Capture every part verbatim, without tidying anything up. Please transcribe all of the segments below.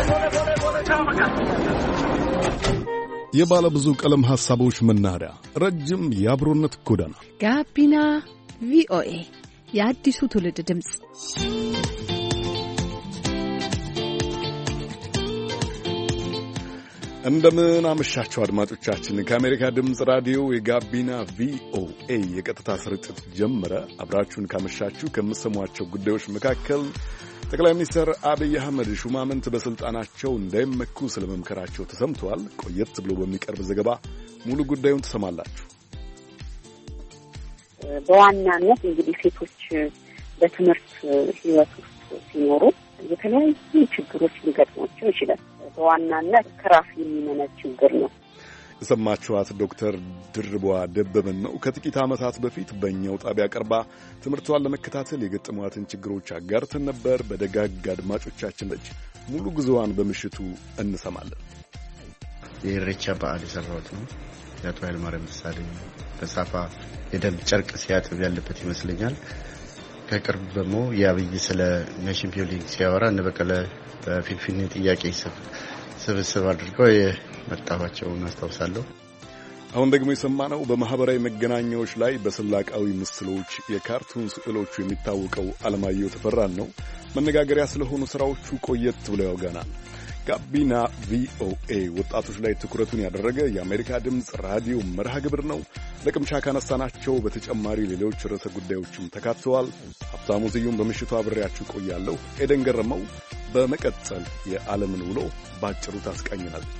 የባለ ብዙ ቀለም ሐሳቦች መናኸሪያ ረጅም የአብሮነት ጎዳና ጋቢና ቪኦኤ የአዲሱ ትውልድ ድምጽ። እንደምን አመሻችሁ አድማጮቻችን። ከአሜሪካ ድምጽ ራዲዮ የጋቢና ቪኦኤ የቀጥታ ስርጭት ጀመረ። አብራችሁን ካመሻችሁ ከምትሰሟቸው ጉዳዮች መካከል ጠቅላይ ሚኒስትር አብይ አህመድ ሹማምንት በስልጣናቸው እንዳይመኩ ስለመምከራቸው ተሰምተዋል። ቆየት ብሎ በሚቀርብ ዘገባ ሙሉ ጉዳዩን ትሰማላችሁ። በዋናነት እንግዲህ ሴቶች በትምህርት ህይወት ውስጥ ሲኖሩ የተለያዩ ችግሮች ሊገጥሟቸው ይችላል። በዋናነት ከራስ የሚመነጭ ችግር ነው። የሰማችኋት ዶክተር ድርቧ ደበበን ነው። ከጥቂት ዓመታት በፊት በእኛው ጣቢያ ቀርባ ትምህርቷን ለመከታተል የገጠሟትን ችግሮች አጋርተን ነበር። በደጋግ አድማጮቻችን ልጅ ሙሉ ጉዞዋን በምሽቱ እንሰማለን። የኢሬቻ በዓል የሰራሁት ነው። የአቶ ኃይለማርያም ደሳለኝ በሳፋ የደም ጨርቅ ሲያጥብ ያለበት ይመስለኛል። ከቅርብ ደግሞ የአብይ ስለ ኔሽን ቢልዲንግ ሲያወራ እነ በቀለ በፊንፊኔ ጥያቄ ስብስብ አድርገው የመጣባቸውን አስታውሳለሁ። አሁን ደግሞ የሰማነው በማህበራዊ መገናኛዎች ላይ በስላቃዊ ምስሎች የካርቱን ስዕሎቹ የሚታወቀው አለማየሁ ተፈራን ነው። መነጋገሪያ ስለሆኑ ስራዎቹ ቆየት ብለው ያወጋናል። ጋቢና ቪኦኤ ወጣቶች ላይ ትኩረቱን ያደረገ የአሜሪካ ድምፅ ራዲዮ መርሃ ግብር ነው። ለቅምሻ ካነሳናቸው በተጨማሪ ሌሎች ርዕሰ ጉዳዮችም ተካተዋል። ሀብታሙ ስዩም በምሽቱ አብሬያችሁ ቆያለሁ። ኤደን ገረመው በመቀጠል የዓለምን ውሎ ባጭሩ ታስቃኝናለች።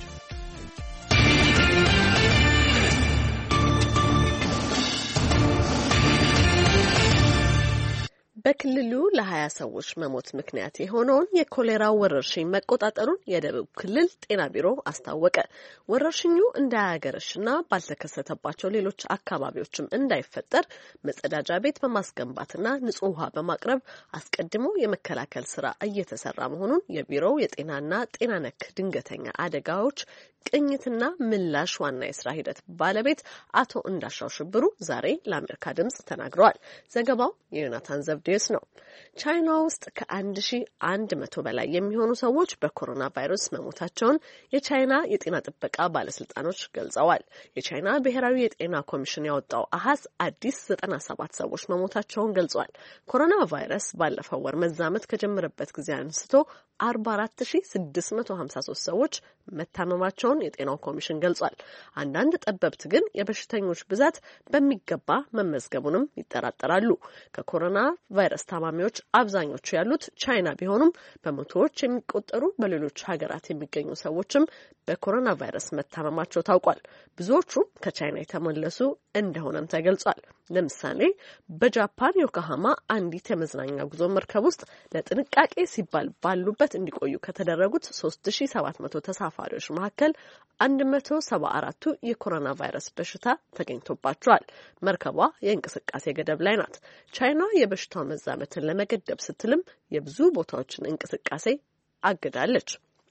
በክልሉ ለሀያ ሰዎች መሞት ምክንያት የሆነውን የኮሌራ ወረርሽኝ መቆጣጠሩን የደቡብ ክልል ጤና ቢሮ አስታወቀ። ወረርሽኙ እንዳያገረሽና ባልተከሰተባቸው ሌሎች አካባቢዎችም እንዳይፈጠር መጸዳጃ ቤት በማስገንባትና ንጹህ ውሃ በማቅረብ አስቀድሞ የመከላከል ስራ እየተሰራ መሆኑን የቢሮው የጤናና ጤና ነክ ድንገተኛ አደጋዎች ቅኝትና ምላሽ ዋና የስራ ሂደት ባለቤት አቶ እንዳሻው ሽብሩ ዛሬ ለአሜሪካ ድምጽ ተናግረዋል። ዘገባው የዮናታን ዘብዴስ ነው። ቻይና ውስጥ ከአንድ ሺህ አንድ መቶ በላይ የሚሆኑ ሰዎች በኮሮና ቫይረስ መሞታቸውን የቻይና የጤና ጥበቃ ባለስልጣኖች ገልጸዋል። የቻይና ብሔራዊ የጤና ኮሚሽን ያወጣው አሃዝ አዲስ ዘጠና ሰባት ሰዎች መሞታቸውን ገልጿል። ኮሮና ቫይረስ ባለፈው ወር መዛመት ከጀመረበት ጊዜ አንስቶ አርባ አራት ሺህ ስድስት መቶ ሀምሳ ሶስት ሰዎች መታመማቸውን የጤናው ኮሚሽን ገልጿል። አንዳንድ ጠበብት ግን የበሽተኞች ብዛት በሚገባ መመዝገቡንም ይጠራጠራሉ። ከኮሮና ቫይረስ ታማሚዎች አብዛኞቹ ያሉት ቻይና ቢሆኑም በመቶዎች የሚቆጠሩ በሌሎች ሀገራት የሚገኙ ሰዎችም በኮሮና ቫይረስ መታመማቸው ታውቋል። ብዙዎቹም ከቻይና የተመለሱ እንደሆነም ተገልጿል። ለምሳሌ በጃፓን ዮኮሃማ አንዲት የመዝናኛ ጉዞ መርከብ ውስጥ ለጥንቃቄ ሲባል ባሉበት እንዲቆዩ ከተደረጉት ሶስት ሺህ ሰባት መቶ ተሳፋሪዎች መካከል አንድ መቶ ሰባ አራቱ የኮሮና ቫይረስ በሽታ ተገኝቶባቸዋል። መርከቧ የእንቅስቃሴ ገደብ ላይ ናት። ቻይና የበሽታው መዛመትን ለመገደብ ስትልም የብዙ ቦታዎችን እንቅስቃሴ አግዳለች።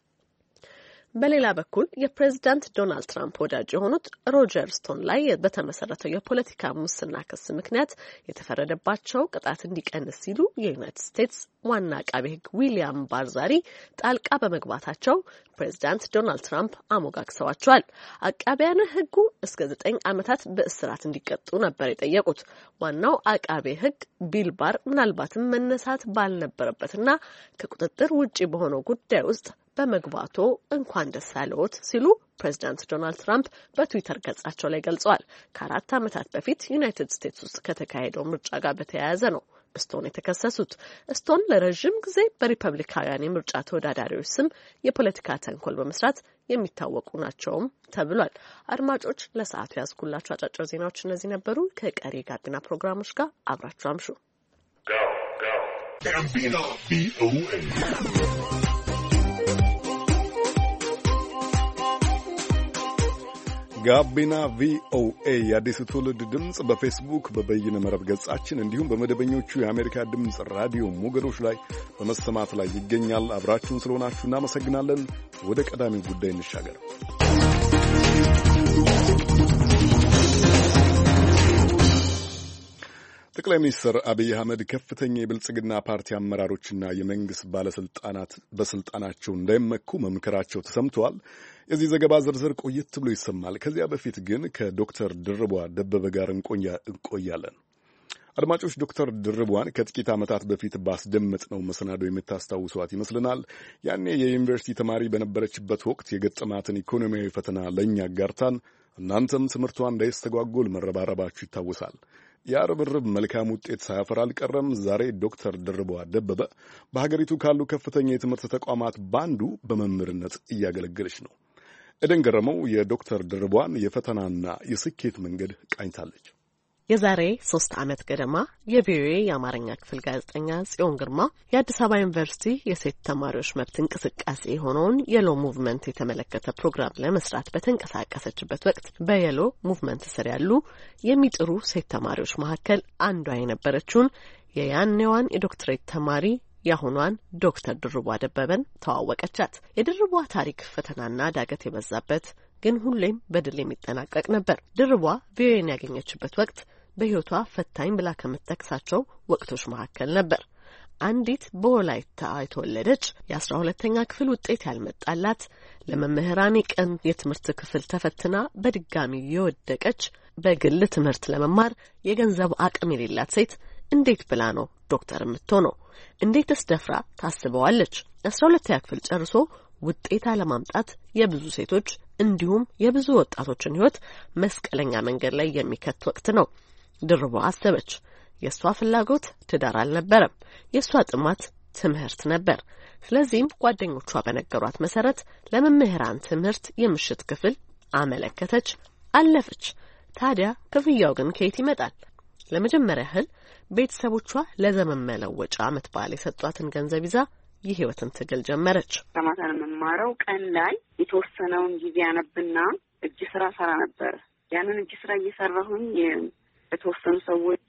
በሌላ በኩል የፕሬዝዳንት ዶናልድ ትራምፕ ወዳጅ የሆኑት ሮጀር ስቶን ላይ በተመሰረተው የፖለቲካ ሙስና ክስ ምክንያት የተፈረደባቸው ቅጣት እንዲቀንስ ሲሉ የዩናይትድ ስቴትስ ዋና አቃቤ ሕግ ዊሊያም ባር ዛሬ ጣልቃ በመግባታቸው ፕሬዝዳንት ዶናልድ ትራምፕ አሞጋግሰዋቸዋል። አቃቢያነ ሕጉ እስከ ዘጠኝ ዓመታት በእስራት እንዲቀጡ ነበር የጠየቁት። ዋናው አቃቤ ሕግ ቢል ባር ምናልባትም መነሳት ባልነበረበትና ከቁጥጥር ውጪ በሆነው ጉዳይ ውስጥ በመግባቶ እንኳን ደስ ያለዎት ሲሉ ፕሬዚዳንት ዶናልድ ትራምፕ በትዊተር ገጻቸው ላይ ገልጸዋል። ከአራት ዓመታት በፊት ዩናይትድ ስቴትስ ውስጥ ከተካሄደው ምርጫ ጋር በተያያዘ ነው ስቶን የተከሰሱት። ስቶን ለረጅም ጊዜ በሪፐብሊካውያን የምርጫ ተወዳዳሪዎች ስም የፖለቲካ ተንኮል በመስራት የሚታወቁ ናቸውም ተብሏል። አድማጮች፣ ለሰዓቱ ያዝኩላችሁ አጫጭር ዜናዎች እነዚህ ነበሩ። ከቀሪ ጋቢና ፕሮግራሞች ጋር አብራችሁ አምሹ። ጋቢና ቪኦኤ የአዲሱ ትውልድ ድምፅ በፌስቡክ በበይነ መረብ ገጻችን እንዲሁም በመደበኞቹ የአሜሪካ ድምፅ ራዲዮ ሞገዶች ላይ በመሰማት ላይ ይገኛል። አብራችሁን ስለሆናችሁ እናመሰግናለን። ወደ ቀዳሚው ጉዳይ እንሻገር። ጠቅላይ ሚኒስትር አብይ አህመድ ከፍተኛ የብልጽግና ፓርቲ አመራሮችና የመንግስት ባለስልጣናት በስልጣናቸው እንዳይመኩ መምከራቸው ተሰምተዋል። የዚህ ዘገባ ዝርዝር ቆየት ብሎ ይሰማል። ከዚያ በፊት ግን ከዶክተር ድርቧ ደበበ ጋር እንቆያለን። አድማጮች፣ ዶክተር ድርቧን ከጥቂት ዓመታት በፊት ባስደመጥነው መሰናዶ የምታስታውሷት ይመስልናል። ያኔ የዩኒቨርሲቲ ተማሪ በነበረችበት ወቅት የገጠማትን ኢኮኖሚያዊ ፈተና ለእኛ አጋርታን እናንተም ትምህርቷ እንዳይስተጓጎል መረባረባችሁ ይታወሳል። ያ ርብርብ መልካም ውጤት ሳያፈራ አልቀረም። ዛሬ ዶክተር ድርቧ ደበበ በሀገሪቱ ካሉ ከፍተኛ የትምህርት ተቋማት ባንዱ በመምህርነት እያገለገለች ነው። ኤደን ገረመው የዶክተር ድርቧን የፈተናና የስኬት መንገድ ቃኝታለች። የዛሬ ሶስት ዓመት ገደማ የቪኦኤ የአማርኛ ክፍል ጋዜጠኛ ጽዮን ግርማ የአዲስ አበባ ዩኒቨርሲቲ የሴት ተማሪዎች መብት እንቅስቃሴ የሆነውን የሎ ሙቭመንት የተመለከተ ፕሮግራም ለመስራት በተንቀሳቀሰችበት ወቅት በየሎ ሙቭመንት ስር ያሉ የሚጥሩ ሴት ተማሪዎች መካከል አንዷ የነበረችውን የያኔዋን የዶክትሬት ተማሪ ያሁኗን ዶክተር ድርቧ ደበበን ተዋወቀቻት። የድርቧ ታሪክ ፈተናና ዳገት የበዛበት ግን ሁሌም በድል የሚጠናቀቅ ነበር። ድርቧ ቪኦኤን ያገኘችበት ወቅት በሕይወቷ ፈታኝ ብላ ከምትጠቅሳቸው ወቅቶች መካከል ነበር። አንዲት በወላይታ የተወለደች የአስራ ሁለተኛ ክፍል ውጤት ያልመጣላት ለመምህራን ቀን የትምህርት ክፍል ተፈትና በድጋሚ የወደቀች በግል ትምህርት ለመማር የገንዘብ አቅም የሌላት ሴት እንዴት ብላ ነው ዶክተር የምትሆነው? እንዴትስ ደፍራ ታስበዋለች? አስራ ሁለተኛ ክፍል ጨርሶ ውጤት አለማምጣት የብዙ ሴቶች እንዲሁም የብዙ ወጣቶችን ሕይወት መስቀለኛ መንገድ ላይ የሚከት ወቅት ነው። ድርቧ አሰበች። የሷ ፍላጎት ትዳር አልነበረም። የሷ ጥማት ትምህርት ነበር። ስለዚህም ጓደኞቿ በነገሯት መሰረት ለመምህራን ትምህርት የምሽት ክፍል አመለከተች፣ አለፈች። ታዲያ ክፍያው ግን ከየት ይመጣል? ለመጀመሪያ ያህል ቤተሰቦቿ ለዘመን መለወጫ ዓመት በዓል የሰጧትን ገንዘብ ይዛ የህይወትን ትግል ጀመረች። ተማታን መማረው ቀን ላይ የተወሰነውን ጊዜ አነብና እጅ ስራ ሰራ ነበር። ያንን እጅ ስራ እየሰራሁኝ የተወሰኑ ሰዎች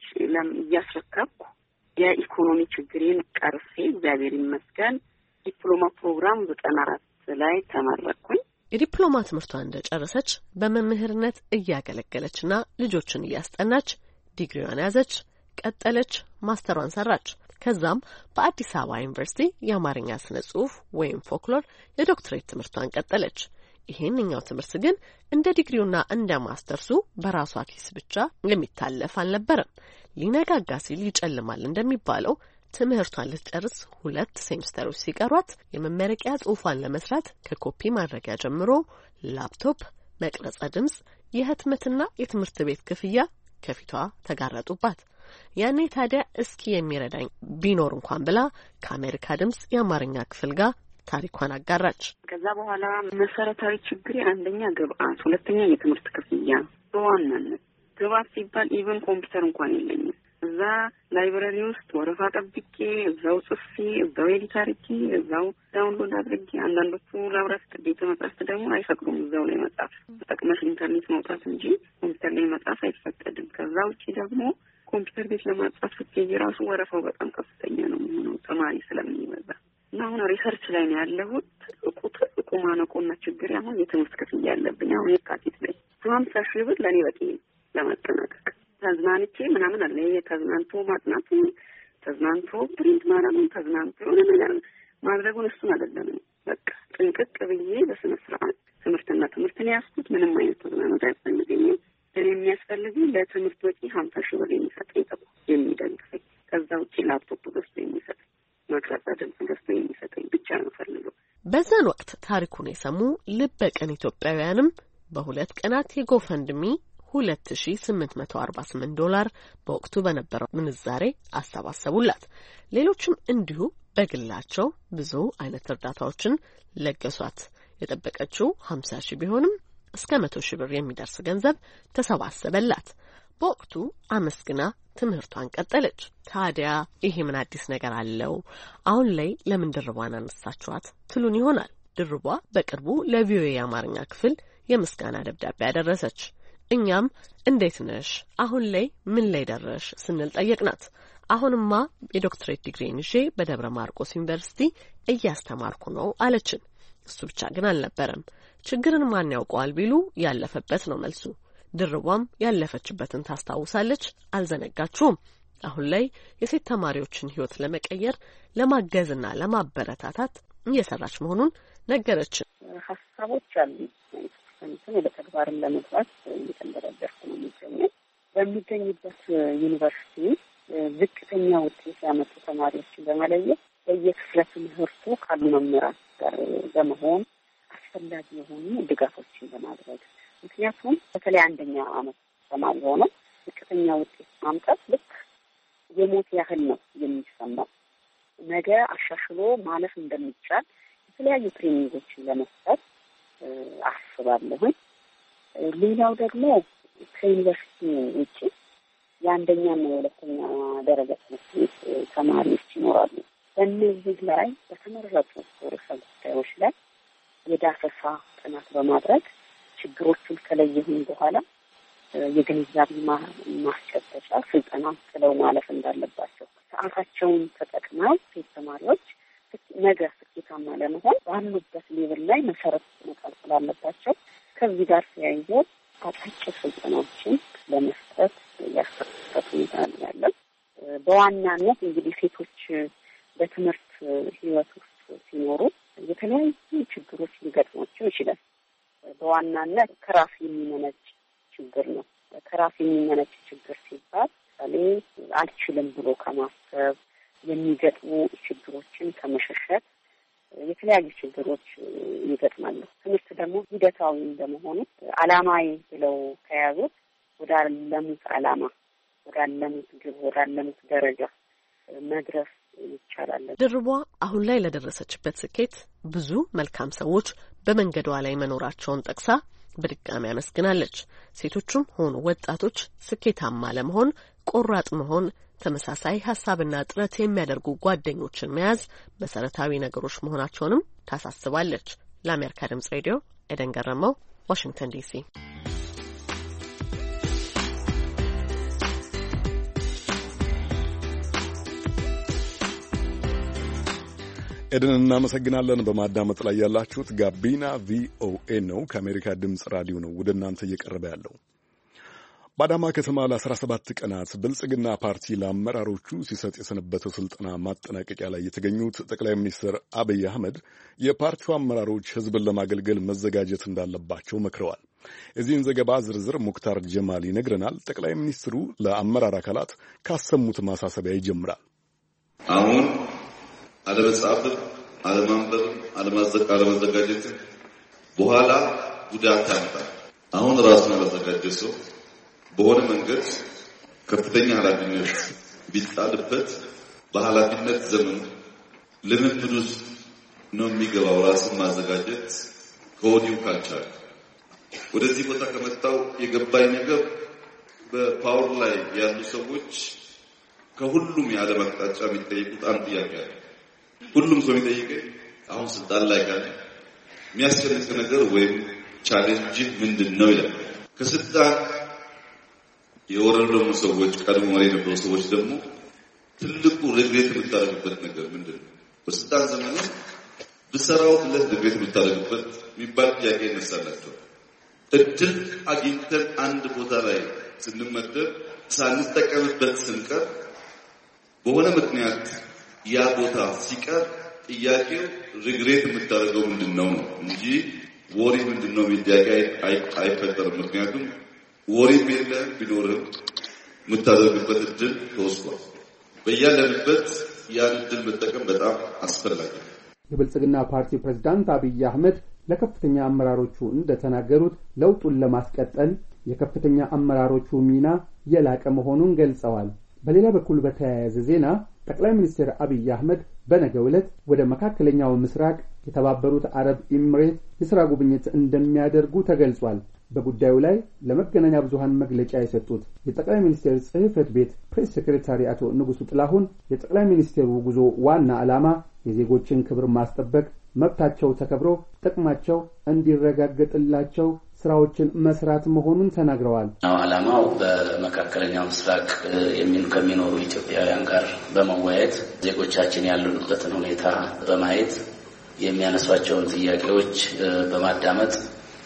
እያስረከብኩ የኢኮኖሚ ችግሬን ቀርፌ እግዚአብሔር ይመስገን ዲፕሎማ ፕሮግራም ዘጠና አራት ላይ ተመረቅኩኝ። የዲፕሎማ ትምህርቷን እንደጨረሰች በመምህርነት እያገለገለችና ልጆችን እያስጠናች ዲግሪዋን ያዘች፣ ቀጠለች፣ ማስተሯን ሰራች። ከዛም በአዲስ አበባ ዩኒቨርሲቲ የአማርኛ ስነ ጽሑፍ ወይም ፎክሎር የዶክትሬት ትምህርቷን ቀጠለች። ይሄንኛው ትምህርት ግን እንደ ዲግሪውና እንደ ማስተርሱ በራሷ ኪስ ብቻ የሚታለፍ አልነበረም። ሊነጋጋ ሲል ይጨልማል እንደሚባለው ትምህርቷን ልትጨርስ ሁለት ሴምስተሮች ሲቀሯት የመመረቂያ ጽሑፏን ለመስራት ከኮፒ ማድረጊያ ጀምሮ ላፕቶፕ፣ መቅረጸ ድምጽ፣ የህትመትና የትምህርት ቤት ክፍያ ከፊቷ ተጋረጡባት። ያኔ ታዲያ እስኪ የሚረዳኝ ቢኖር እንኳን ብላ ከአሜሪካ ድምጽ የአማርኛ ክፍል ጋር ታሪኳን አጋራች። ከዛ በኋላ መሰረታዊ ችግር አንደኛ ግብአት፣ ሁለተኛ የትምህርት ክፍያ። በዋናነት ግብአት ሲባል ኢቨን ኮምፒውተር እንኳን የለኝም። እዛ ላይብረሪ ውስጥ ወረፋ ጠብቄ እዛው ጽፌ እዛው ኤዲት አድርጌ እዛው ዳውንሎድ አድርጌ፣ አንዳንዶቹ ላብራት ግዴታ መጻፍ ደግሞ አይፈቅዱም። እዛው ላይ መጻፍ ተጠቅመሽ ኢንተርኔት መውጣት እንጂ ኮምፒውተር ላይ መጻፍ አይፈቀድም። ከዛ ውጪ ደግሞ ኮምፒውተር ቤት ለማጻፍ ስትሄጂ ራሱ ወረፋው በጣም ከፍተኛ ነው የሚሆነው ተማሪ ስለሚበዛ እና አሁን ሪሰርች ላይ ነው ያለሁት። ትልቁ ትልቁ ማነቆና ችግር አሁን የትምህርት ክፍያ ያለብኝ። አሁን የካቲት ላይ ሀምሳ ሺህ ብር ለእኔ በቂ ለማጠናቀቅ ተዝናንቼ ምናምን አለ። ተዝናንቶ ማጥናቱ፣ ተዝናንቶ ፕሪንት ማረሙን፣ ተዝናንቶ የሆነ ነገር ማድረጉን እሱን አይደለም። በቃ ጥንቅቅ ብዬ በስነ ስርዓት ትምህርትና ትምህርትን ያስኩት ምንም አይነት ተዝናኖት አያስፈልገኝም። እኔ የሚያስፈልገኝ ለትምህርት ወጪ ሀምሳ ሺህ ብር የሚሰጠኝ ተቋም የሚደግፈኝ፣ ከዛ ውጪ ላፕቶፕ ገዝቶ የሚሰጠኝ፣ መቅረጸ ድምጽ ገዝቶ የሚሰጠኝ ብቻ ነው ፈልገው። በዛን ወቅት ታሪኩን የሰሙ ልበ ቀን ኢትዮጵያውያንም በሁለት ቀናት የጎፈንድሚ ሁለት ሺ ስምንት መቶ አርባ ስምንት ዶላር በወቅቱ በነበረው ምንዛሬ አሰባሰቡላት። ሌሎችም እንዲሁ በግላቸው ብዙ አይነት እርዳታዎችን ለገሷት። የጠበቀችው ሀምሳ ሺህ ቢሆንም እስከ መቶ ሺህ ብር የሚደርስ ገንዘብ ተሰባሰበላት። በወቅቱ አመስግና ትምህርቷን ቀጠለች። ታዲያ ይሄ ምን አዲስ ነገር አለው? አሁን ላይ ለምን ድርቧን አነሳችኋት ትሉን ይሆናል። ድርቧ በቅርቡ ለቪኦኤ የአማርኛ ክፍል የምስጋና ደብዳቤ ያደረሰች። እኛም እንዴት ነሽ፣ አሁን ላይ ምን ላይ ደረሽ ስንል ጠየቅናት። አሁንማ የዶክትሬት ዲግሪን ይዤ በደብረ ማርቆስ ዩኒቨርሲቲ እያስተማርኩ ነው አለችን። እሱ ብቻ ግን አልነበረም። ችግርን ማን ያውቀዋል ቢሉ ያለፈበት ነው መልሱ። ድርቧም ያለፈችበትን ታስታውሳለች። አልዘነጋችሁም። አሁን ላይ የሴት ተማሪዎችን ህይወት ለመቀየር ለማገዝና ለማበረታታት እየሰራች መሆኑን ነገረችን። ሀሳቦች አሉ ሰንተን ወደ ተግባርን ለመግባት እየተንደረደርኩ ነው የሚገኘው። በሚገኝበት ዩኒቨርሲቲ ዝቅተኛ ውጤት ያመጡ ተማሪዎችን በመለየት በየክፍለ ትምህርቱ ካሉ መምህራን ጋር በመሆን አስፈላጊ የሆኑ ድጋፎችን በማድረግ ምክንያቱም በተለይ አንደኛ ዓመት ተማሪ ሆነው ዝቅተኛ ውጤት ማምጣት ልክ የሞት ያህል ነው የሚሰማው። ነገ አሻሽሎ ማለፍ እንደሚቻል የተለያዩ ትሬኒንጎችን ለመስጠት አስባለሁ። ሌላው ደግሞ ከዩኒቨርሲቲ ውጪ የአንደኛና የሁለተኛ ደረጃ ትምህርት ተማሪዎች ይኖራሉ። በእነዚህ ላይ በተመረጡ ርዕሰ ጉዳዮች ላይ የዳሰሳ ጥናት በማድረግ ችግሮቹን ከለየሁኝ በኋላ የግንዛቤ ማስጨበጫ ስልጠና ስለው ማለፍ እንዳለባቸው ሰዓታቸውን ተጠቅመው ሴት ተማሪዎች ነገ ስኬታማ ለመሆን ባሉበት ሌቭል ላይ መሰረት መጣል ስላለባቸው ከዚህ ጋር ተያይዞ አጫጭር ስልጠናዎችን ለመስጠት ያሰብኩት ሁኔታ ያለው። በዋናነት እንግዲህ ሴቶች በትምህርት ህይወት ውስጥ ሲኖሩ የተለያዩ ችግሮች ሊገጥሟቸው ይችላል። በዋናነት ከራስ የሚመነጭ ችግር ነው። ከራስ የሚመነጭ ችግር ሲባል ለምሳሌ አልችልም ብሎ ከማሰብ የሚገጥሙ ችግሮችን ከመሸሸት የተለያዩ ችግሮች ይገጥማሉ። ትምህርት ደግሞ ሂደታዊ እንደመሆኑ ዓላማዊ ብለው ከያዙት ወደ አለሙት ዓላማ፣ ወደ አለሙት ግብ፣ ወደ አለሙት ደረጃ መድረስ ይቻላል። ድርቧ አሁን ላይ ለደረሰችበት ስኬት ብዙ መልካም ሰዎች በመንገዷ ላይ መኖራቸውን ጠቅሳ በድጋሚ አመስግናለች። ሴቶቹም ሆኑ ወጣቶች ስኬታማ ለመሆን ቆራጥ መሆን፣ ተመሳሳይ ሀሳብና ጥረት የሚያደርጉ ጓደኞችን መያዝ መሰረታዊ ነገሮች መሆናቸውንም ታሳስባለች። ለአሜሪካ ድምጽ ሬዲዮ ኤደን ገረመው፣ ዋሽንግተን ዲሲ። ኤደን እናመሰግናለን። በማዳመጥ ላይ ያላችሁት ጋቢና ቪኦኤ ነው። ከአሜሪካ ድምጽ ራዲዮ ነው ወደ እናንተ እየቀረበ ያለው። በአዳማ ከተማ ለአስራ ሰባት ቀናት ብልጽግና ፓርቲ ለአመራሮቹ ሲሰጥ የሰነበተው ስልጠና ማጠናቀቂያ ላይ የተገኙት ጠቅላይ ሚኒስትር አብይ አህመድ የፓርቲው አመራሮች ሕዝብን ለማገልገል መዘጋጀት እንዳለባቸው መክረዋል። የዚህን ዘገባ ዝርዝር ሙክታር ጀማል ይነግረናል። ጠቅላይ ሚኒስትሩ ለአመራር አካላት ካሰሙት ማሳሰቢያ ይጀምራል። አሁን አለመጻፍ፣ አለማንበብ፣ አለመዘጋጀት በኋላ ጉዳት ያመጣል። አሁን ራሱን ያዘጋጀ ሰው በሆነ መንገድ ከፍተኛ ኃላፊነት ቢጣልበት በኃላፊነት ዘመን ልምምድ ውስጥ ነው የሚገባው። ራስን ማዘጋጀት ከወዲሁ ካልቻለ ወደዚህ ቦታ ከመጣው የገባኝ ነገር በፓወር ላይ ያሉ ሰዎች ከሁሉም የዓለም አቅጣጫ የሚጠይቁት አንድ ጥያቄ አለ። ሁሉም ሰው የሚጠይቀኝ አሁን ስልጣን ላይ ካለ የሚያስጨንቅ ነገር ወይም ቻሌንጅ ምንድነው ይላል። ከስልጣን የወረዱ ሰዎች ቀድሞ መሪ የነበሩ ሰዎች ደግሞ ትልቁ ሪግሬት የምታደርጉበት ነገር ምንድነው? በስልጣን ዘመን ብሰራው ብለህ ሪግሬት የምታደርጉበት የሚባል ጥያቄ ይነሳላቸው። እድል አግኝተን አንድ ቦታ ላይ ስንመደብ ሳንጠቀምበት ስንቀር በሆነ ምክንያት ያ ቦታ ሲቀር ጥያቄው ሪግሬት የምታደርገው ምንድነው ነው እንጂ ወሪ ምንድነው ጥያቄ አይፈጠርም። ምክንያቱም ወሪ ቤለ ቢኖርም የምታደርግበት እድል ተወስዷል። በያለንበት ያን እድል መጠቀም በጣም አስፈላጊ ነው። የብልጽግና ፓርቲ ፕሬዝዳንት አብይ አህመድ ለከፍተኛ አመራሮቹ እንደተናገሩት ለውጡን ለማስቀጠል የከፍተኛ አመራሮቹ ሚና የላቀ መሆኑን ገልጸዋል። በሌላ በኩል በተያያዘ ዜና ጠቅላይ ሚኒስትር አብይ አህመድ በነገው ዕለት ወደ መካከለኛው ምስራቅ የተባበሩት አረብ ኤሚሬት የሥራ ጉብኝት እንደሚያደርጉ ተገልጿል። በጉዳዩ ላይ ለመገናኛ ብዙሃን መግለጫ የሰጡት የጠቅላይ ሚኒስትር ጽሕፈት ቤት ፕሬስ ሴክሬታሪ አቶ ንጉሱ ጥላሁን የጠቅላይ ሚኒስትሩ ጉዞ ዋና ዓላማ የዜጎችን ክብር ማስጠበቅ፣ መብታቸው ተከብሮ ጥቅማቸው እንዲረጋገጥላቸው ስራዎችን መስራት መሆኑን ተናግረዋል። ዓላማው በመካከለኛው ምስራቅ ከሚኖሩ ኢትዮጵያውያን ጋር በመወያየት ዜጎቻችን ያሉበትን ሁኔታ በማየት የሚያነሷቸውን ጥያቄዎች በማዳመጥ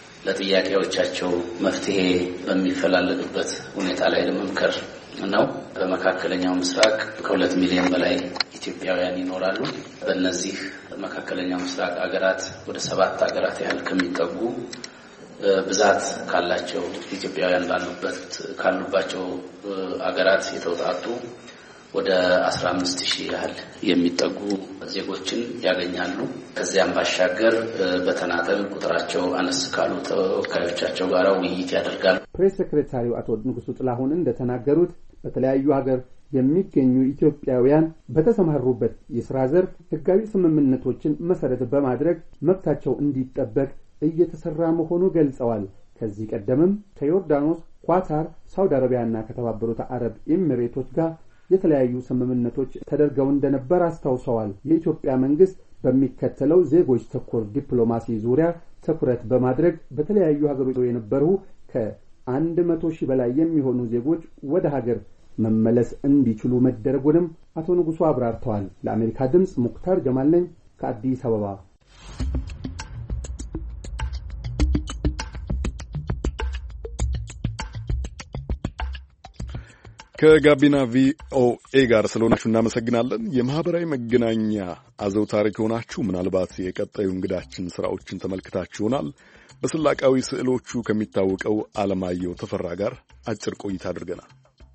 ለጥያቄዎቻቸው መፍትሄ በሚፈላለግበት ሁኔታ ላይ ለመምከር ነው። በመካከለኛው ምስራቅ ከሁለት ሚሊዮን በላይ ኢትዮጵያውያን ይኖራሉ። በእነዚህ መካከለኛው ምስራቅ አገራት ወደ ሰባት አገራት ያህል ከሚጠጉ ብዛት ካላቸው ኢትዮጵያውያን ባሉበት ካሉባቸው አገራት የተውጣጡ ወደ አስራ አምስት ሺህ ያህል የሚጠጉ ዜጎችን ያገኛሉ። ከዚያም ባሻገር በተናጠል ቁጥራቸው አነስ ካሉ ተወካዮቻቸው ጋር ውይይት ያደርጋሉ። ፕሬስ ሴክሬታሪው አቶ ንጉሱ ጥላሁን እንደተናገሩት በተለያዩ ሀገር የሚገኙ ኢትዮጵያውያን በተሰማሩበት የሥራ ዘርፍ ሕጋዊ ስምምነቶችን መሰረት በማድረግ መብታቸው እንዲጠበቅ እየተሰራ መሆኑ ገልጸዋል። ከዚህ ቀደምም ከዮርዳኖስ፣ ኳታር፣ ሳውዲ አረቢያና ከተባበሩት አረብ ኤሚሬቶች ጋር የተለያዩ ስምምነቶች ተደርገው እንደነበር አስታውሰዋል። የኢትዮጵያ መንግስት በሚከተለው ዜጎች ተኮር ዲፕሎማሲ ዙሪያ ትኩረት በማድረግ በተለያዩ ሀገሮች የነበሩ ከአንድ መቶ ሺህ በላይ የሚሆኑ ዜጎች ወደ ሀገር መመለስ እንዲችሉ መደረጉንም አቶ ንጉሱ አብራርተዋል። ለአሜሪካ ድምጽ ሙክታር ጀማል ነኝ ከአዲስ አበባ። ከጋቢና ቪኦኤ ጋር ስለሆናችሁ እናመሰግናለን። የማህበራዊ መገናኛ አዘውታሪ ከሆናችሁ ምናልባት የቀጣዩ እንግዳችን ስራዎችን ተመልክታችሁ ይሆናል። በስላቃዊ ስዕሎቹ ከሚታወቀው አለማየሁ ተፈራ ጋር አጭር ቆይታ አድርገናል።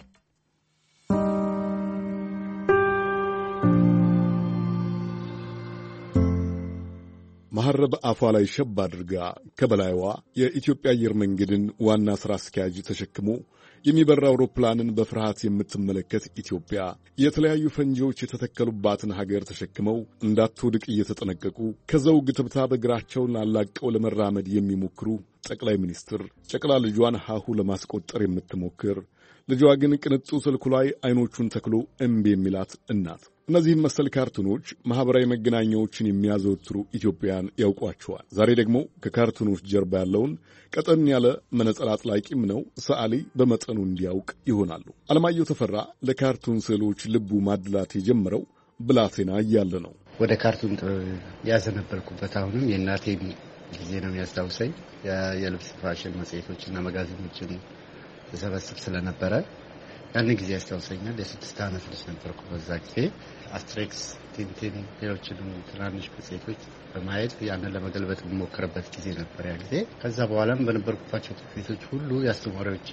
መሐረብ አፏ ላይ ሸብ አድርጋ ከበላይዋ የኢትዮጵያ አየር መንገድን ዋና ሥራ አስኪያጅ ተሸክሞ የሚበራ አውሮፕላንን በፍርሃት የምትመለከት ኢትዮጵያ የተለያዩ ፈንጂዎች የተተከሉባትን ሀገር ተሸክመው እንዳትወድቅ እየተጠነቀቁ ከዘውግ ትብታብ እግራቸውን አላቀው ለመራመድ የሚሞክሩ ጠቅላይ ሚኒስትር፣ ጨቅላ ልጇን ሀሁ ለማስቆጠር የምትሞክር ልጇ ግን ቅንጡ ስልኩ ላይ አይኖቹን ተክሎ እምቢ የሚላት እናት። እነዚህን መሰል ካርቱኖች ማህበራዊ መገናኛዎችን የሚያዘወትሩ ኢትዮጵያውያን ያውቋቸዋል። ዛሬ ደግሞ ከካርቱኖች ጀርባ ያለውን ቀጠን ያለ መነጽር አጥላቂም ነው ሰዓሊ በመጠኑ እንዲያውቅ ይሆናሉ። አለማየሁ ተፈራ ለካርቱን ስዕሎች ልቡ ማድላት የጀመረው ብላቴና እያለ ነው። ወደ ካርቱን ያዘነበልኩበት አሁንም የእናቴ ጊዜ ነው የሚያስታውሰኝ። የልብስ ፋሽን መጽሔቶችና መጋዚኖችን ተሰበስብ ስለነበረ ያንን ጊዜ ያስታውሰኛል። የስድስት ዓመት ልጅ ነበርኩ በዛ ጊዜ። አስትሬክስ፣ ቲንቲን፣ ሌሎችንም ትናንሽ መጽሔቶች በማየት ያንን ለመገልበጥ የምሞክርበት ጊዜ ነበር ያ ጊዜ። ከዛ በኋላም በነበርኩባቸው ትምህርት ቤቶች ሁሉ የአስተማሪዎቼ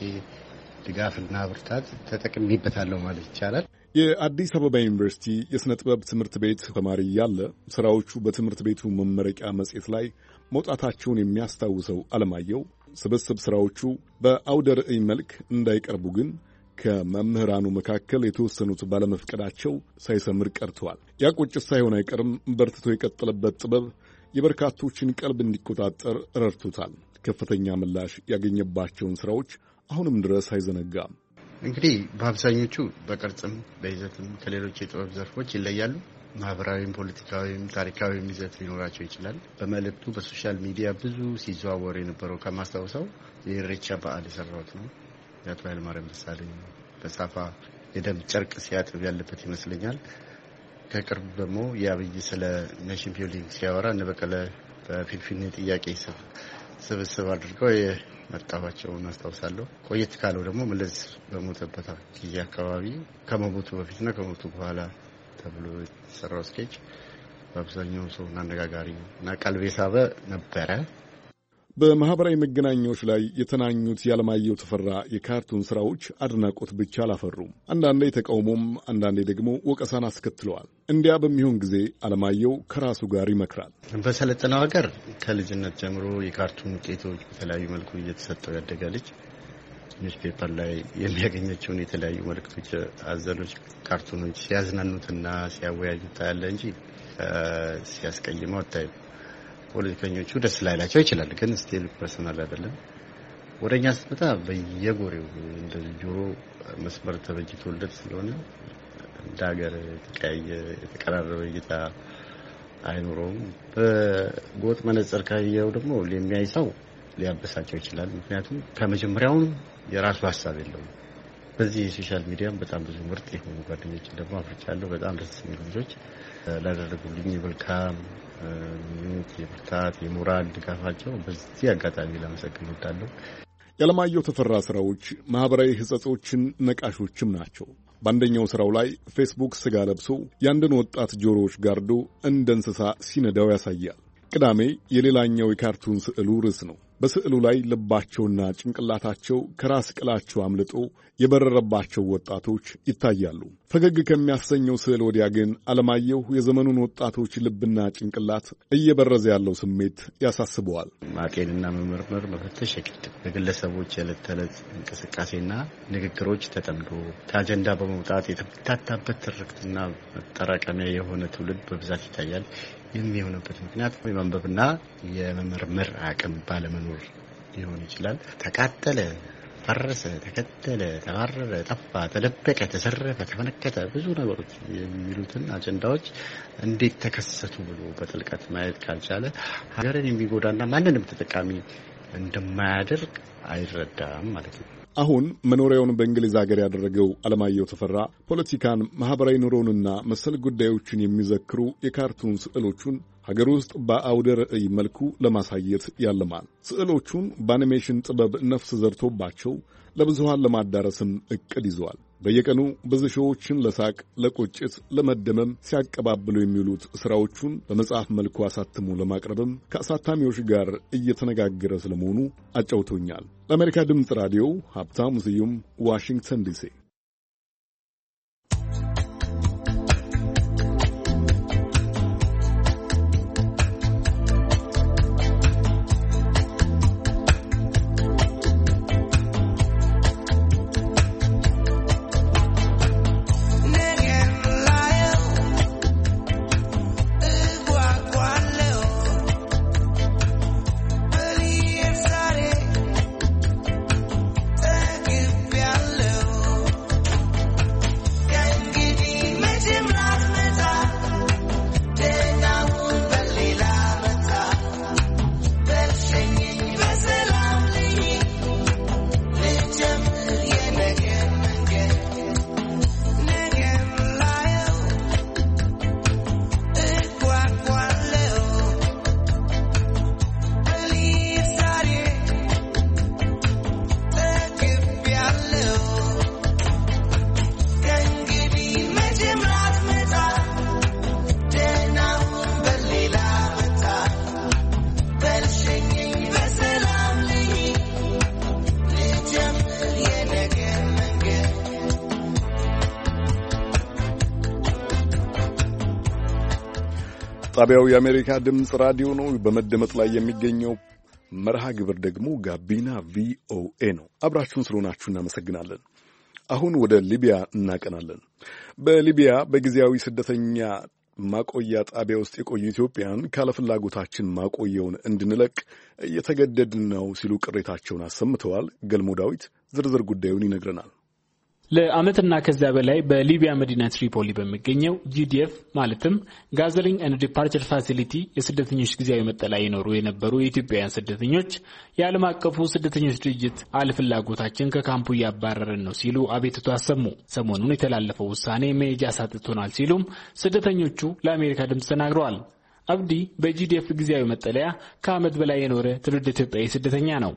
ድጋፍና ብርታት ተጠቅሜበታለሁ ማለት ይቻላል። የአዲስ አበባ ዩኒቨርሲቲ የሥነ ጥበብ ትምህርት ቤት ተማሪ ያለ ስራዎቹ በትምህርት ቤቱ መመረቂያ መጽሔት ላይ መውጣታቸውን የሚያስታውሰው አለማየሁ ስብስብ ስራዎቹ በአውደ ርዕይ መልክ እንዳይቀርቡ ግን ከመምህራኑ መካከል የተወሰኑት ባለመፍቀዳቸው ሳይሰምር ቀርተዋል። ያ ቁጭት ሳይሆን አይቀርም በርትቶ የቀጠለበት ጥበብ የበርካቶችን ቀልብ እንዲቆጣጠር ረድቶታል። ከፍተኛ ምላሽ ያገኘባቸውን ስራዎች አሁንም ድረስ አይዘነጋም። እንግዲህ በአብዛኞቹ በቅርጽም በይዘትም ከሌሎች የጥበብ ዘርፎች ይለያሉ። ማህበራዊም፣ ፖለቲካዊም፣ ታሪካዊም ይዘት ሊኖራቸው ይችላል። በመልእክቱ በሶሻል ሚዲያ ብዙ ሲዘዋወር የነበረው ከማስታውሰው የኢሬቻ በዓል የሰራሁት ነው። የአቶ ኃይለማርያም ደሳለኝ በሳፋ የደም ጨርቅ ሲያጥብ ያለበት ይመስለኛል። ከቅርብ ደግሞ የአብይ ስለ ኔሽን ቢልዲንግ ሲያወራ እነ በቀለ በፊንፊኔ ጥያቄ ስብስብ አድርገው የመጣኋቸውን አስታውሳለሁ። ቆየት ካለው ደግሞ መለስ በሞተበት ጊዜ አካባቢ ከመሞቱ በፊትና ከሞቱ በኋላ ተብሎ የተሰራው ስኬች በአብዛኛው ሰው አነጋጋሪ እና ቀልብ የሳበ ነበረ። በማህበራዊ መገናኛዎች ላይ የተናኙት የአለማየሁ ተፈራ የካርቱን ስራዎች አድናቆት ብቻ አላፈሩም። አንዳንዴ ተቃውሞም፣ አንዳንዴ ደግሞ ወቀሳን አስከትለዋል። እንዲያ በሚሆን ጊዜ አለማየሁ ከራሱ ጋር ይመክራል። በሰለጠነው ሀገር ከልጅነት ጀምሮ የካርቱን ውጤቶች በተለያዩ መልኩ እየተሰጠው ያደገ ልጅ ኒውስ ፔፐር ላይ የሚያገኘቸውን የተለያዩ መልእክቶች አዘሎች ካርቱኖች ሲያዝናኑትና ሲያወያዩት ታያለ እንጂ ሲያስቀይመው አታይም። ፖለቲከኞቹ ደስ ላይላቸው ይችላል፣ ግን ስቲል ፐርሰናል አይደለም። ወደኛ ስትመጣ በየጎሬው እንደ ጆሮ መስመር ተበጅቶለት ስለሆነ እንደ ሀገር የተቀራረበ እይታ አይኖረውም። በጎጥ መነጽር ካየው ደግሞ የሚያይ ሰው ሊያበሳቸው ይችላል። ምክንያቱም ከመጀመሪያውም የራሱ ሀሳብ የለውም። በዚህ የሶሻል ሚዲያም በጣም ብዙ ምርጥ የሆኑ ጓደኞችን ደግሞ አፍርቻለሁ። በጣም ደስ የሚሉ ልጆች ላደረጉልኝ የመልካም የብርታት የሞራል ድጋፋቸው በዚህ አጋጣሚ ላመሰግን እወዳለሁ። የአለማየሁ ተፈራ ስራዎች ማህበራዊ ህጸጾችን ነቃሾችም ናቸው። በአንደኛው ሥራው ላይ ፌስቡክ ስጋ ለብሶ የአንድን ወጣት ጆሮዎች ጋርዶ እንደ እንስሳ ሲነዳው ያሳያል። ቅዳሜ የሌላኛው የካርቱን ስዕሉ ርዕስ ነው። በስዕሉ ላይ ልባቸውና ጭንቅላታቸው ከራስ ቅላቸው አምልጦ የበረረባቸው ወጣቶች ይታያሉ። ፈገግ ከሚያሰኘው ስዕል ወዲያ ግን አለማየሁ የዘመኑን ወጣቶች ልብና ጭንቅላት እየበረዘ ያለው ስሜት ያሳስበዋል። ማጤንና መመርመር መፈተሽ የግድ በግለሰቦች የዕለት ተዕለት እንቅስቃሴና ንግግሮች ተጠምዶ ከአጀንዳ በመውጣት የተምታታበት ትርክትና መጠራቀሚያ የሆነ ትውልድ በብዛት ይታያል። የሚሆነበት ምክንያት የማንበብና የመመርመር አቅም ባለመኖር ሊሆን ይችላል። ተቃጠለ፣ ፈረሰ፣ ተከተለ፣ ተባረረ፣ ጠፋ፣ ተደበቀ፣ ተሰረፈ፣ ተፈነከተ ብዙ ነገሮች የሚሉትን አጀንዳዎች እንዴት ተከሰቱ ብሎ በጥልቀት ማየት ካልቻለ ሀገርን የሚጎዳና ማንንም ተጠቃሚ እንደማያደርግ አይረዳም ማለት ነው። አሁን መኖሪያውን በእንግሊዝ ሀገር ያደረገው አለማየሁ ተፈራ ፖለቲካን፣ ማህበራዊ ኑሮንና መሰል ጉዳዮችን የሚዘክሩ የካርቱን ስዕሎቹን ሀገር ውስጥ በአውደ ርዕይ መልኩ ለማሳየት ያለማል። ስዕሎቹን በአኒሜሽን ጥበብ ነፍስ ዘርቶባቸው ለብዙሃን ለማዳረስም እቅድ ይዘዋል። በየቀኑ ብዙ ሺዎችን ለሳቅ፣ ለቁጭት፣ ለመደመም ሲያቀባብሉ የሚውሉት ስራዎቹን በመጽሐፍ መልኩ አሳትሞ ለማቅረብም ከአሳታሚዎች ጋር እየተነጋገረ ስለመሆኑ አጫውቶኛል። ለአሜሪካ ድምፅ ራዲዮ ሀብታሙ ስዩም ዋሽንግተን ዲሲ። ጣቢያው የአሜሪካ ድምፅ ራዲዮ ነው። በመደመጥ ላይ የሚገኘው መርሃ ግብር ደግሞ ጋቢና ቪኦኤ ነው። አብራችሁን ስለሆናችሁ እናመሰግናለን። አሁን ወደ ሊቢያ እናቀናለን። በሊቢያ በጊዜያዊ ስደተኛ ማቆያ ጣቢያ ውስጥ የቆዩ ኢትዮጵያን ካለፍላጎታችን ማቆየውን እንድንለቅ እየተገደድን ነው ሲሉ ቅሬታቸውን አሰምተዋል። ገልሞ ዳዊት ዝርዝር ጉዳዩን ይነግረናል። ለአመትና ከዚያ በላይ በሊቢያ መዲና ትሪፖሊ በሚገኘው ጂዲኤፍ ማለትም ጋዘሪንግ ኤንድ ዲፓርቸር ፋሲሊቲ የስደተኞች ጊዜያዊ መጠለያ ይኖሩ የነበሩ የኢትዮጵያውያን ስደተኞች የዓለም አቀፉ ስደተኞች ድርጅት አለፍላጎታችን ከካምፑ እያባረረን ነው ሲሉ አቤቱታ አሰሙ። ሰሞኑን የተላለፈው ውሳኔ መሄጃ አሳጥቶናል ሲሉም ስደተኞቹ ለአሜሪካ ድምፅ ተናግረዋል። አብዲ በጂዲኤፍ ጊዜያዊ መጠለያ ከዓመት በላይ የኖረ ትውልድ ኢትዮጵያዊ ስደተኛ ነው።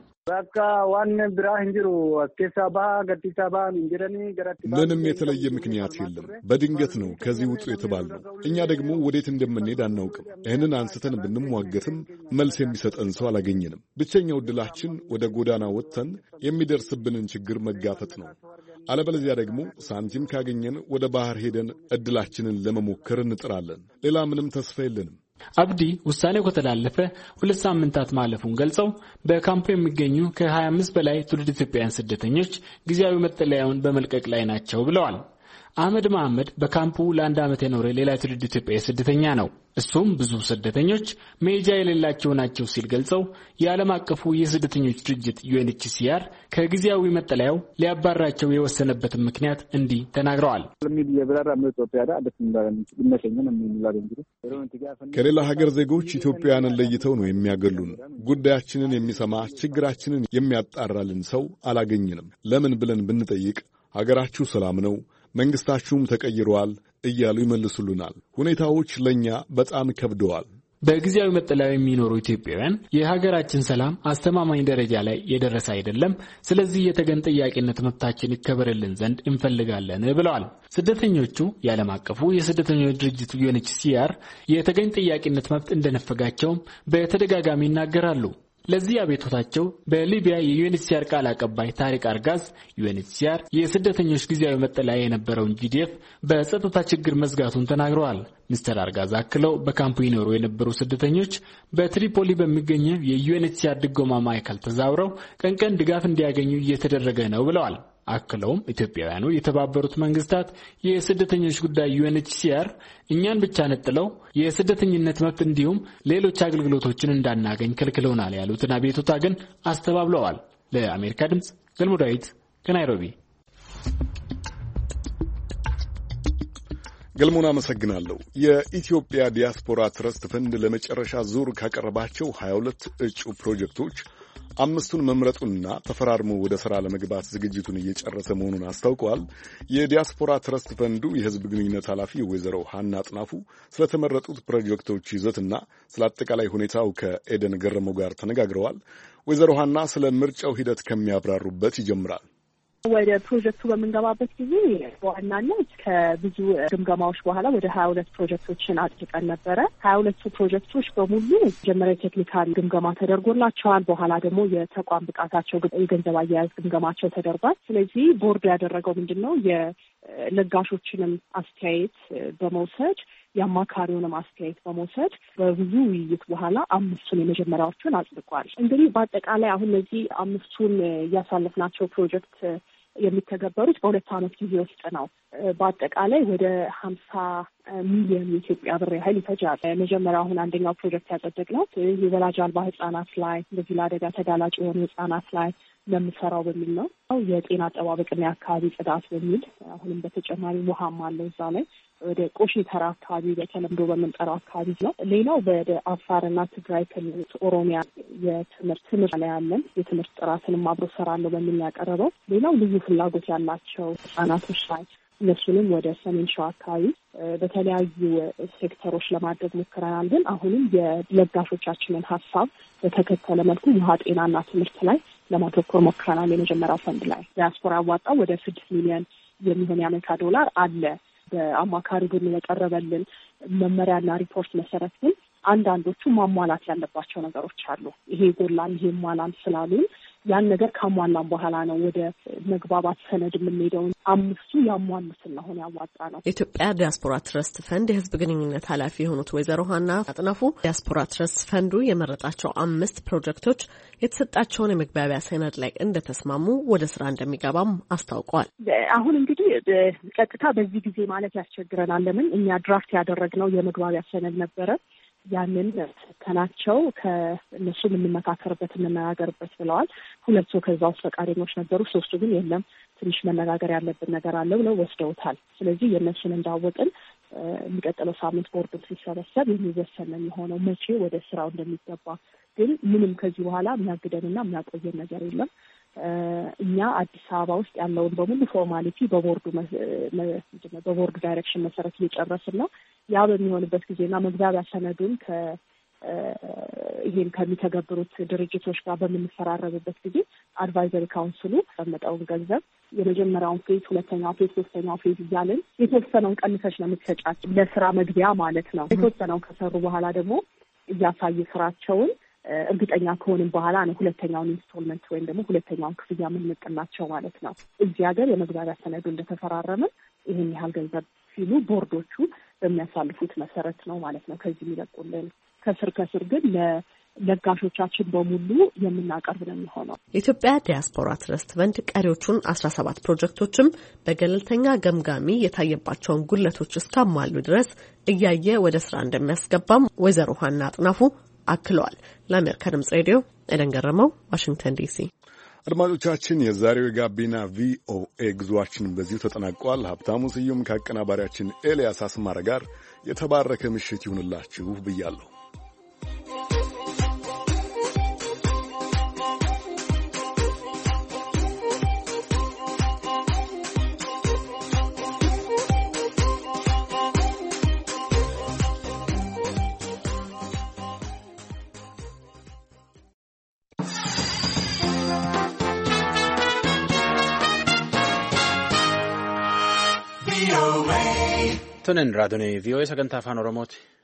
ምንም የተለየ ምክንያት የለም። በድንገት ነው ከዚህ ውጡ የተባልነው። እኛ ደግሞ ወዴት እንደምንሄድ አናውቅም። ይህንን አንስተን ብንሟገትም መልስ የሚሰጠን ሰው አላገኘንም። ብቸኛው ዕድላችን ወደ ጎዳና ወጥተን የሚደርስብንን ችግር መጋፈጥ ነው። አለበለዚያ ደግሞ ሳንቲም ካገኘን ወደ ባህር ሄደን ዕድላችንን ለመሞከር እንጥራለን። ሌላ ምንም ተስፋ የለንም። አብዲ ውሳኔው ከተላለፈ ሁለት ሳምንታት ማለፉን ገልጸው በካምፑ የሚገኙ ከሀያ አምስት በላይ ትውልድ ኢትዮጵያውያን ስደተኞች ጊዜያዊ መጠለያውን በመልቀቅ ላይ ናቸው ብለዋል። አህመድ መሐመድ በካምፑ ለአንድ ዓመት የኖረ ሌላ ትውልድ ኢትዮጵያዊ ስደተኛ ነው። እሱም ብዙ ስደተኞች መሄጃ የሌላቸው ናቸው ሲል ገልጸው የዓለም አቀፉ የስደተኞች ድርጅት ዩኤንኤችሲአር ከጊዜያዊ መጠለያው ሊያባራቸው የወሰነበትን ምክንያት እንዲህ ተናግረዋል። ከሌላ ሀገር ዜጎች ኢትዮጵያውያንን ለይተው ነው የሚያገሉን። ጉዳያችንን የሚሰማ ችግራችንን የሚያጣራልን ሰው አላገኝንም። ለምን ብለን ብንጠይቅ ሀገራችሁ ሰላም ነው፣ መንግስታችሁም ተቀይሯል እያሉ ይመልሱልናል። ሁኔታዎች ለኛ በጣም ከብደዋል። በጊዜያዊ መጠለያ የሚኖሩ ኢትዮጵያውያን የሀገራችን ሰላም አስተማማኝ ደረጃ ላይ የደረሰ አይደለም፣ ስለዚህ የተገን ጥያቄነት መብታችን ይከበርልን ዘንድ እንፈልጋለን ብለዋል። ስደተኞቹ የዓለም አቀፉ የስደተኞች ድርጅት ዩ ኤን ኤች ሲ አር የተገን ጥያቄነት መብት እንደነፈጋቸው በተደጋጋሚ ይናገራሉ። ለዚህ አቤቱታቸው በሊቢያ የዩ ኤን ኤች ሲ አር ቃል አቀባይ ታሪክ አርጋዝ ዩ ኤን ኤች ሲ አር የስደተኞች ጊዜያዊ መጠለያ የነበረውን ጂ ዲ ኤፍ በጸጥታ ችግር መዝጋቱን ተናግረዋል። ሚስተር አርጋዝ አክለው በካምፑ ይኖሩ የነበሩ ስደተኞች በትሪፖሊ በሚገኘው የዩ ኤን ኤች ሲ አር ድጎማ ማዕከል ተዛውረው ቀን ቀን ድጋፍ እንዲያገኙ እየተደረገ ነው ብለዋል። አክለውም ኢትዮጵያውያኑ የተባበሩት መንግስታት የስደተኞች ጉዳይ ዩ ኤን ኤች ሲ አር እኛን ብቻ ነጥለው የስደተኝነት መብት እንዲሁም ሌሎች አገልግሎቶችን እንዳናገኝ ከልክለውናል ያሉትን አቤቱታ ግን አስተባብለዋል። ለአሜሪካ ድምጽ ገልሞ ዳዊት ከናይሮቢ። ገልሞን አመሰግናለሁ። የኢትዮጵያ ዲያስፖራ ትረስት ፈንድ ለመጨረሻ ዙር ካቀረባቸው ሀያ ሁለት እጩ ፕሮጀክቶች አምስቱን መምረጡንና ተፈራርሞ ወደ ሥራ ለመግባት ዝግጅቱን እየጨረሰ መሆኑን አስታውቀዋል። የዲያስፖራ ትረስት ፈንዱ የሕዝብ ግንኙነት ኃላፊ ወይዘሮ ሀና አጥናፉ ስለተመረጡት ፕሮጀክቶች ይዘትና ስለ አጠቃላይ ሁኔታው ከኤደን ገረመው ጋር ተነጋግረዋል። ወይዘሮ ሀና ስለ ምርጫው ሂደት ከሚያብራሩበት ይጀምራል። ወደ ፕሮጀክቱ በመንገባበት ጊዜ በዋናነት ከብዙ ግምገማዎች በኋላ ወደ ሀያ ሁለት ፕሮጀክቶችን አጥቅቀን ነበረ። ሀያ ሁለቱ ፕሮጀክቶች በሙሉ መጀመሪያ ቴክኒካል ግምገማ ተደርጎላቸዋል። በኋላ ደግሞ የተቋም ብቃታቸው፣ የገንዘብ አያያዝ ግምገማቸው ተደርጓል። ስለዚህ ቦርዱ ያደረገው ምንድን ነው? የለጋሾችንም አስተያየት በመውሰድ የአማካሪውንም አስተያየት በመውሰድ በብዙ ውይይት በኋላ አምስቱን የመጀመሪያዎቹን አጽድቋል። እንግዲህ በአጠቃላይ አሁን እነዚህ አምስቱን ያሳለፍናቸው ፕሮጀክት የሚተገበሩት በሁለት ዓመት ጊዜ ውስጥ ነው። በአጠቃላይ ወደ ሀምሳ ሚሊዮን የኢትዮጵያ ብር ያህል ይፈጃል። መጀመሪያ አሁን አንደኛው ፕሮጀክት ያጸደቅነው የወላጅ አልባ ህጻናት ላይ እንደዚህ ለአደጋ ተጋላጭ የሆኑ ህጻናት ላይ ለምሰራው በሚል ነው። የጤና አጠባበቅና የአካባቢ ጽዳት በሚል አሁንም በተጨማሪ ውሃም አለው እዛ ላይ ወደ ቆሼ ተራ አካባቢ በተለምዶ በምንጠራው አካባቢ ነው። ሌላው ወደ አፋርና ትግራይ ክልል ኦሮሚያ የትምህርት ትምህርት ላይ ያለን የትምህርት ጥራትንም አብሮ ሰራለሁ በሚል ያቀረበው። ሌላው ልዩ ፍላጎት ያላቸው ህጻናቶች ላይ እነሱንም ወደ ሰሜን ሸዋ አካባቢ በተለያዩ ሴክተሮች ለማድረግ ሞክረናል። ግን አሁንም የለጋሾቻችንን ሀሳብ በተከተለ መልኩ ውሃ፣ ጤናና ትምህርት ላይ ለማተኮር ሞክረናል። የመጀመሪያው ፈንድ ላይ ዲያስፖራ ያዋጣው ወደ ስድስት ሚሊዮን የሚሆን የአሜሪካ ዶላር አለ። በአማካሪ ግን የቀረበልን መመሪያና ሪፖርት መሰረት ግን አንዳንዶቹ ማሟላት ያለባቸው ነገሮች አሉ። ይሄ ጎላል ይሄ ማላል ስላሉን ያን ነገር ካሟላን በኋላ ነው ወደ መግባባት ሰነድ የምንሄደው። አምስቱ ያሟሉትን ነው ያዋጣ ነው። የኢትዮጵያ ዲያስፖራ ትረስት ፈንድ የህዝብ ግንኙነት ኃላፊ የሆኑት ወይዘሮ ሀና አጥናፉ ዲያስፖራ ትረስት ፈንዱ የመረጣቸው አምስት ፕሮጀክቶች የተሰጣቸውን የመግባቢያ ሰነድ ላይ እንደተስማሙ ወደ ስራ እንደሚገባም አስታውቀዋል። አሁን እንግዲህ ቀጥታ በዚህ ጊዜ ማለት ያስቸግረናል። ለምን እኛ ድራፍት ያደረግነው የመግባቢያ ሰነድ ነበረ። ያንን ተናቸው ከእነሱ የምንመካከርበት የምነጋገርበት ብለዋል። ሁለት ሰው ከዛ ውስጥ ፈቃደኞች ነበሩ። ሶስቱ ግን የለም ትንሽ መነጋገር ያለብን ነገር አለ ብለው ወስደውታል። ስለዚህ የእነሱን እንዳወቅን የሚቀጥለው ሳምንት ቦርዱ ሲሰበሰብ የሚወሰን ነው የሚሆነው መቼ ወደ ስራው እንደሚገባ። ግን ምንም ከዚህ በኋላ የሚያግደንና የሚያቆየን ነገር የለም። እኛ አዲስ አበባ ውስጥ ያለውን በሙሉ ፎርማሊቲ በቦርዱ በቦርዱ ዳይሬክሽን መሰረት እየጨረስን ነው። ያ በሚሆንበት ጊዜና መግባቢያ ሰነዱን ከ ይሄን ከሚተገብሩት ድርጅቶች ጋር በምንፈራረብበት ጊዜ አድቫይዘሪ ካውንስሉ ያመጣውን ገንዘብ የመጀመሪያውን ፌዝ፣ ሁለተኛው ፌዝ፣ ሶስተኛው ፌዝ እያልን የተወሰነውን ቀንሰሽ ነው የምትሰጫቸው ለስራ መግቢያ ማለት ነው። የተወሰነውን ከሰሩ በኋላ ደግሞ እያሳዩ ስራቸውን እርግጠኛ ከሆንን በኋላ ነው ሁለተኛውን ኢንስቶልመንት ወይም ደግሞ ሁለተኛውን ክፍያ የምንልቅላቸው ማለት ነው። እዚህ ሀገር የመግባቢያ ሰነዱ እንደተፈራረምን ይህን ያህል ገንዘብ ሲሉ ቦርዶቹ በሚያሳልፉት መሰረት ነው ማለት ነው ከዚህ የሚለቁልን። ከስር ከስር ግን ለለጋሾቻችን በሙሉ የምናቀርብ ነው የሚሆነው። የኢትዮጵያ ዲያስፖራ ትረስት ፈንድ ቀሪዎቹን አስራ ሰባት ፕሮጀክቶችም በገለልተኛ ገምጋሚ የታየባቸውን ጉድለቶች እስካሟሉ ድረስ እያየ ወደ ስራ እንደሚያስገባም ወይዘሮ ሀና አጥናፉ አክለዋል። ለአሜሪካ ድምጽ ሬዲዮ ኤደን ገረመው፣ ዋሽንግተን ዲሲ። አድማጮቻችን፣ የዛሬው የጋቢና ቪኦኤ ጉዟችን በዚሁ ተጠናቋል። ሀብታሙ ስዩም ከአቀናባሪያችን ኤልያስ አስማረ ጋር የተባረከ ምሽት ይሁንላችሁ ብያለሁ። Tunin raadiyoo V O A sagantaa afaan Oromooti.